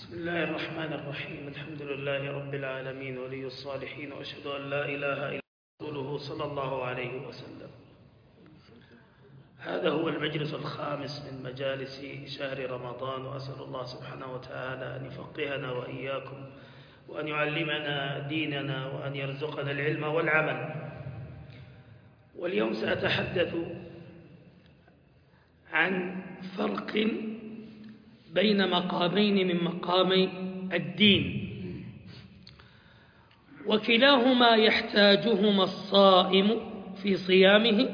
بسم الله الرحمن الرحيم. الحمد لله رب العالمين ولي الصالحين، وأشهد أن لا إله إلا رسوله صلى الله عليه وسلم. هذا هو المجلس الخامس من مجالس شهر رمضان، وأسأل الله سبحانه وتعالى أن يفقهنا وإياكم، وأن يعلمنا ديننا، وأن يرزقنا العلم والعمل. واليوم سأتحدث عن فرق بين مقامين من مقامي الدين، وكلاهما يحتاجهما الصائم في صيامه،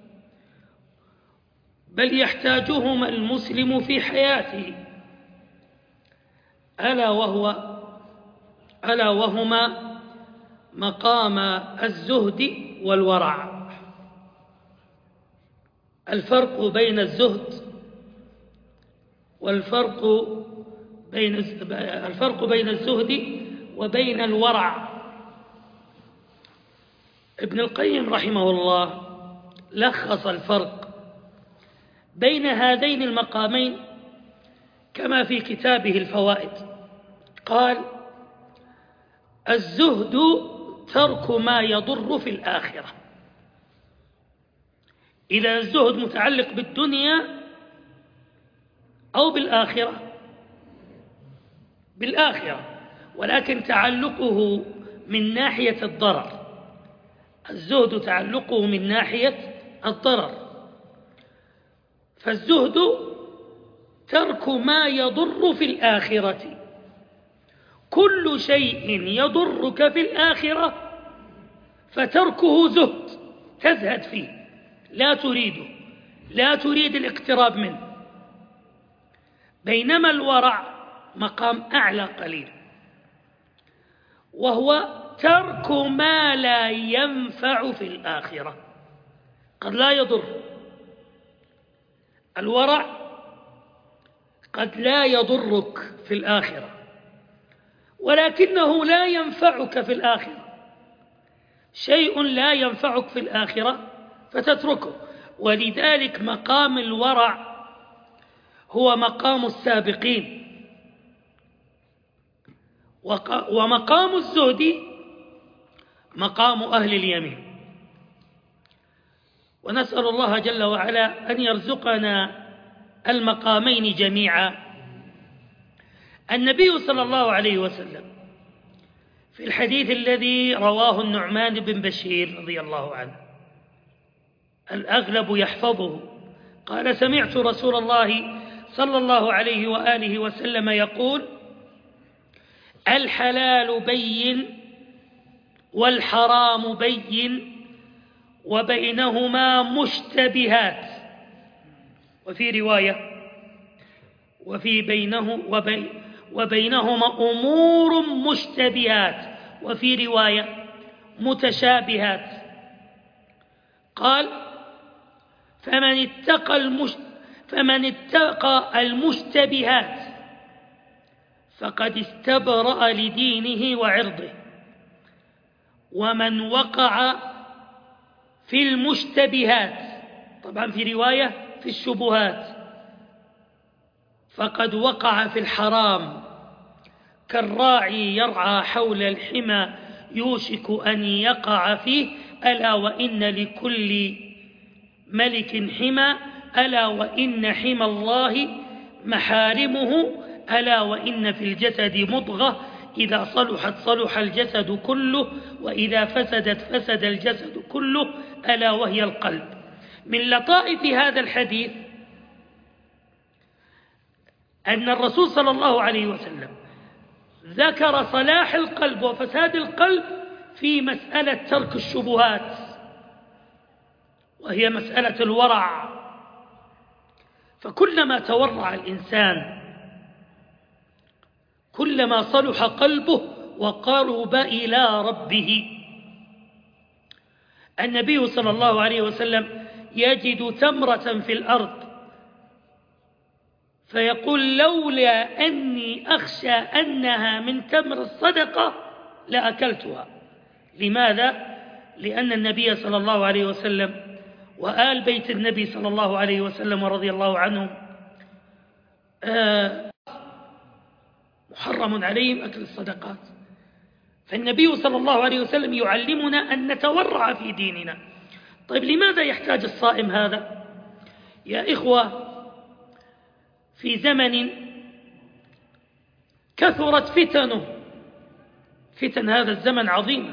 بل يحتاجهما المسلم في حياته، ألا وهما مقام الزهد والورع. الفرق بين الزهد الفرق بين الزهد وبين الورع. ابن القيم رحمه الله لخص الفرق بين هذين المقامين كما في كتابه الفوائد، قال: الزهد ترك ما يضر في الآخرة. إذا الزهد متعلق بالدنيا أو بالآخرة، ولكن تعلقه من ناحية الضرر. الزهد تعلقه من ناحية الضرر، فالزهد ترك ما يضر في الآخرة. كل شيء يضرك في الآخرة فتركه زهد، تزهد فيه، لا تريده، لا تريد الاقتراب منه. بينما الورع مقام أعلى قليل، وهو ترك ما لا ينفع في الآخرة. قد لا يضر، الورع قد لا يضرك في الآخرة، ولكنه لا ينفعك في الآخرة. شيء لا ينفعك في الآخرة فتتركه. ولذلك مقام الورع هو مقام السابقين، ومقام الزهد مقام أهل اليمين. ونسأل الله جل وعلا أن يرزقنا المقامين جميعا. النبي صلى الله عليه وسلم في الحديث الذي رواه النعمان بن بشير رضي الله عنه، الأغلب يحفظه، قال: سمعت رسول الله صلى الله عليه وآله وسلم يقول: الحلال بين والحرام بين وبينهما مشتبهات. وفي رواية: وبينهما أمور مشتبهات، وفي رواية: متشابهات. قال: فمن اتقى المشتبهات فقد استبرأ لدينه وعرضه، ومن وقع في المشتبهات، طبعا في رواية في الشبهات، فقد وقع في الحرام، كالراعي يرعى حول الحمى يوشك أن يقع فيه، ألا وإن لكل ملك حمى، ألا وإن حمى الله محارمه، ألا وإن في الجسد مضغة إذا صلحت صلح الجسد كله، وإذا فسدت فسد الجسد كله، ألا وهي القلب. من لطائف هذا الحديث أن الرسول صلى الله عليه وسلم ذكر صلاح القلب وفساد القلب في مسألة ترك الشبهات، وهي مسألة الورع. فكلما تورع الإنسان كلما صلح قلبه وقرب إلى ربه. النبي صلى الله عليه وسلم يجد تمرة في الأرض فيقول: لولا أني أخشى أنها من تمر الصدقة لأكلتها. لماذا؟ لأن النبي صلى الله عليه وسلم وآل بيت النبي صلى الله عليه وسلم ورضي الله عنهم محرم عليهم أكل الصدقات. فالنبي صلى الله عليه وسلم يعلمنا أن نتورع في ديننا. طيب لماذا يحتاج الصائم هذا؟ يا إخوة، في زمن كثرت فتنه، فتن هذا الزمن عظيمة،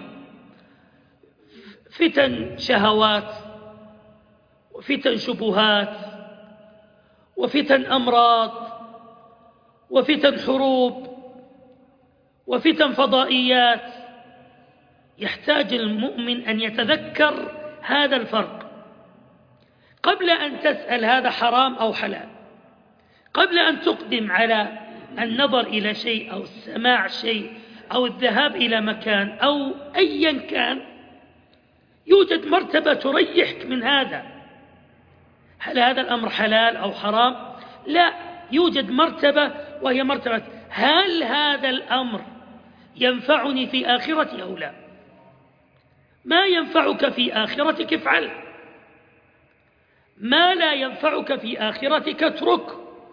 فتن شهوات، وفتن شبهات، وفتن أمراض، وفتن حروب، وفتن فضائيات. يحتاج المؤمن أن يتذكر هذا الفرق قبل أن تسأل هذا حرام أو حلال، قبل أن تقدم على النظر إلى شيء أو السماع شيء أو الذهاب إلى مكان أو أيا كان. يوجد مرتبة تريحك من هذا. هل هذا الأمر حلال أو حرام؟ لا، يوجد مرتبة، وهي مرتبة هل هذا الأمر ينفعني في آخرتي أو لا؟ ما ينفعك في آخرتك افعل، ما لا ينفعك في آخرتك اترك.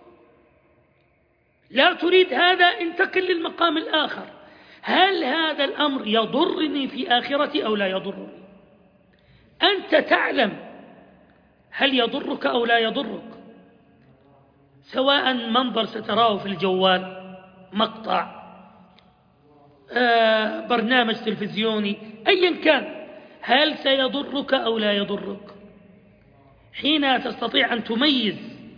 لا تريد هذا، انتقل للمقام الآخر. هل هذا الأمر يضرني في آخرتي أو لا يضرني؟ أنت تعلم هل يضرك أو لا يضرك، سواء منظر ستراه في الجوال، مقطع، برنامج تلفزيوني، أيا كان، هل سيضرك أو لا يضرك؟ حين تستطيع أن تميز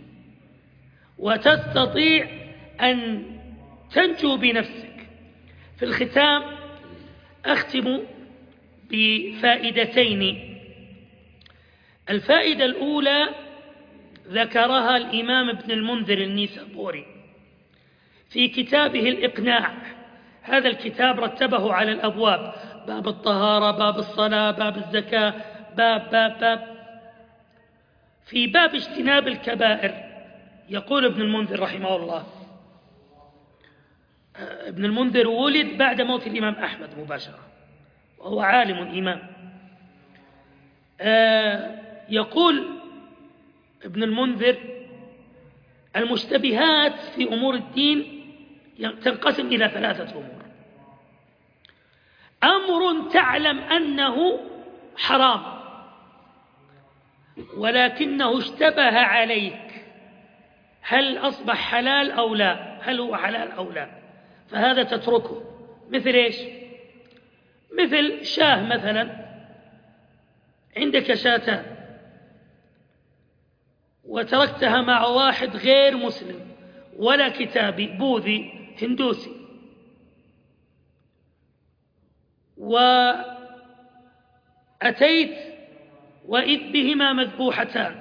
وتستطيع أن تنجو بنفسك. في الختام أختم بفائدتين. الفائدة الأولى ذكرها الإمام ابن المنذر النيسابوري في كتابه الإقناع. هذا الكتاب رتبه على الأبواب: باب الطهارة، باب الصلاة، باب الزكاة، باب. في باب اجتناب الكبائر يقول ابن المنذر رحمه الله، ابن المنذر ولد بعد موت الإمام أحمد مباشرة، وهو عالم إمام. يقول ابن المنذر: المشتبهات في أمور الدين تنقسم إلى 3 أمور. أمر تعلم أنه حرام ولكنه اشتبه عليك، هل أصبح حلال أو لا، هل هو حلال أو لا، فهذا تتركه. مثل إيش؟ مثل شاه مثلا، عندك شاتان وتركتها مع واحد غير مسلم ولا كتابي، بوذي هندوسي، وأتيت وإذ بهما مذبوحتان،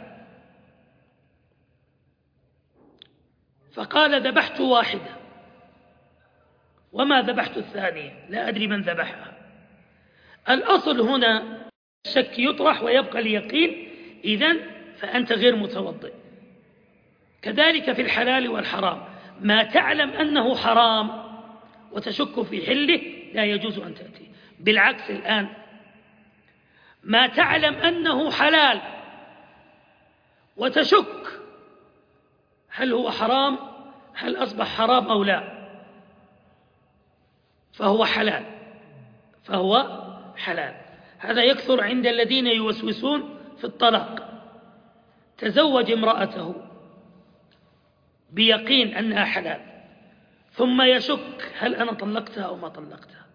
فقال: ذبحت واحدة وما ذبحت الثانية، لا أدري من ذبحها. الأصل هنا الشك يطرح ويبقى اليقين، إذن فأنت غير متوضئ. كذلك في الحلال والحرام، ما تعلم أنه حرام وتشك في حله لا يجوز أن تأتي. بالعكس الآن، ما تعلم أنه حلال وتشك هل هو حرام، هل أصبح حرام أو لا، فهو حلال، فهو حلال. هذا يكثر عند الذين يوسوسون في الطلاق. تزوج امرأته بيقين أنها حلال، ثم يشك هل أنا طلقتها أو ما طلقتها،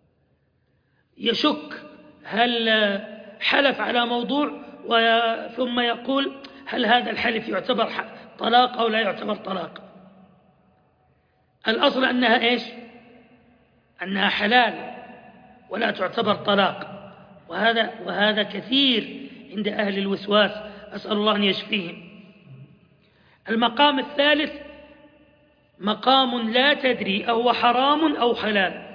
يشك هل حلف على موضوع ثم يقول هل هذا الحلف يعتبر طلاق أو لا يعتبر طلاق. الأصل أنها إيش؟ أنها حلال ولا تعتبر طلاق. وهذا كثير عند أهل الوسواس، أسأل الله أن يشفيهم. المقام الثالث مقام لا تدري أهو حرام أو حلال.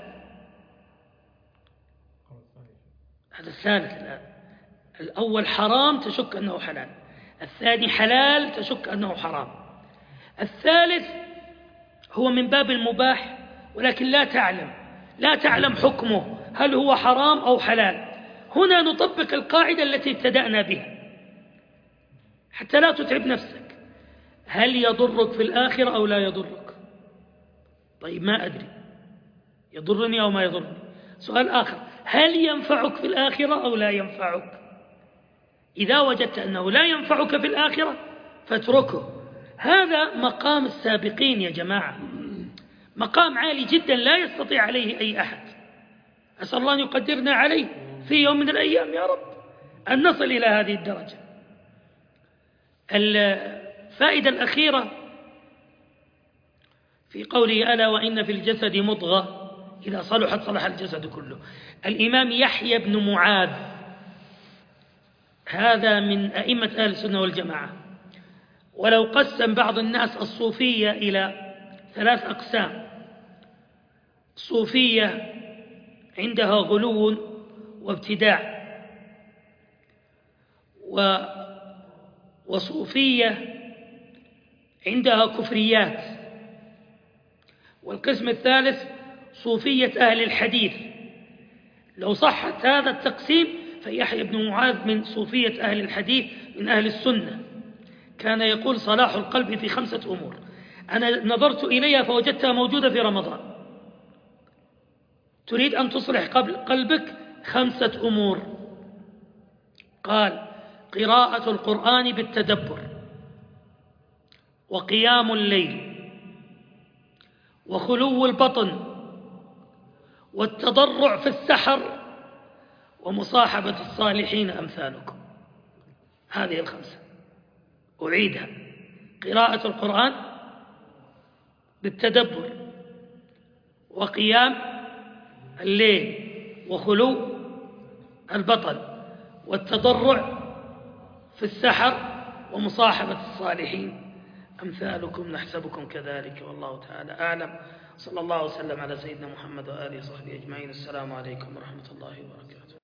هذا الثالث الآن. الأول حرام تشك أنه حلال، الثاني حلال تشك أنه حرام، الثالث هو من باب المباح ولكن لا تعلم حكمه، هل هو حرام أو حلال. هنا نطبق القاعدة التي ابتدأنا بها حتى لا تتعب نفسك. هل يضرك في الآخرة أو لا يضرك؟ طيب ما أدري يضرني أو ما يضرني. سؤال آخر: هل ينفعك في الآخرة أو لا ينفعك؟ إذا وجدت أنه لا ينفعك في الآخرة فاتركه. هذا مقام السابقين يا جماعة، مقام عالي جدا لا يستطيع عليه أي أحد. أسأل الله أن يقدرنا عليه في يوم من الأيام يا رب أن نصل إلى هذه الدرجة. الفائدة الأخيرة في قوله: ألا وإن في الجسد مضغة إذا صلحت صلح الجسد كله. الإمام يحيى بن معاذ هذا من أئمة أهل السنة والجماعة، ولو قسم بعض الناس الصوفية إلى 3 أقسام: صوفية عندها غلو وابتداع، وصوفية عندها كفريات، والقسم الثالث صوفية أهل الحديث. لو صحت هذا التقسيم فيحيى بن معاذ من صوفية أهل الحديث من أهل السنة. كان يقول: صلاح القلب في 5 أمور. أنا نظرت إليها فوجدتها موجودة في رمضان. تريد أن تصلح قلبك 5 أمور. قال: قراءة القرآن بالتدبر، وقيام الليل، وخلو البطن، والتضرع في السحر، ومصاحبة الصالحين أمثالكم. هذه ال5. أعيدها: قراءة القرآن بالتدبر، وقيام الليل، وخلو البطن، والتضرع في السحر، ومصاحبة الصالحين أمثالكم نحسبكم كذلك، والله تعالى أعلم. صلى الله وسلم على سيدنا محمد وآله وصحبه أجمعين. السلام عليكم ورحمة الله وبركاته.